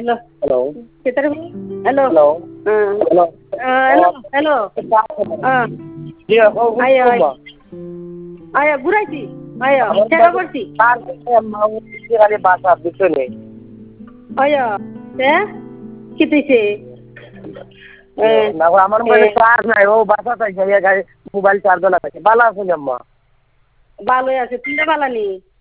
Hello. Kita hello. Hello. Hello. Hello. Dia kau Ayo. Ayo ঘুরাইছি ayo চেষ্টা করছি mau kali bahasa gitu nih. ayo কি দিছে না আমার মোবাইলে চার্জ নাই ও বাসা তাই গাড়ি মোবাইল চার্জ লাগাইছে ভালো আছে আম্মা ভালোই আছে তিনটা বালা নি